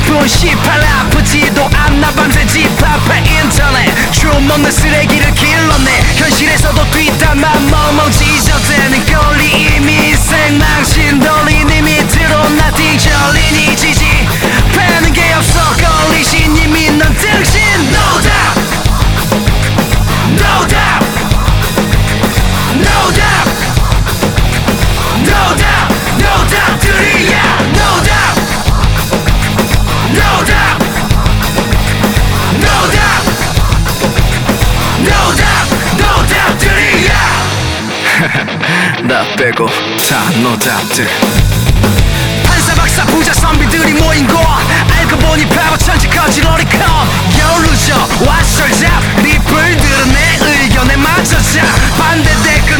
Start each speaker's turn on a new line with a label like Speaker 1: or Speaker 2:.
Speaker 1: 아픈 18 아프지도 않나 밤새 집합해 인터넷 춤 없는 쓰레기를 길러내 현실에서도 뒷담만 멍멍지저대는 꼴리 이미 생망신 돌리니 밑으로 나 뒤절리니 지지 패는 게 없어 걸리신 이미 넌 등신 No doubt No doubt No doubt No doubt No doubt 들이야 No doubt No doubt No doubt No doubt No doubt 들이야 나 빼고 다 No doubt들 판사 박사 부자 선비들이 모인 곳 알고 보니 바보 천지 거지로리콘 Yo loser what's your job 네 불들은 내 의견에 맞춰자 반대 댓글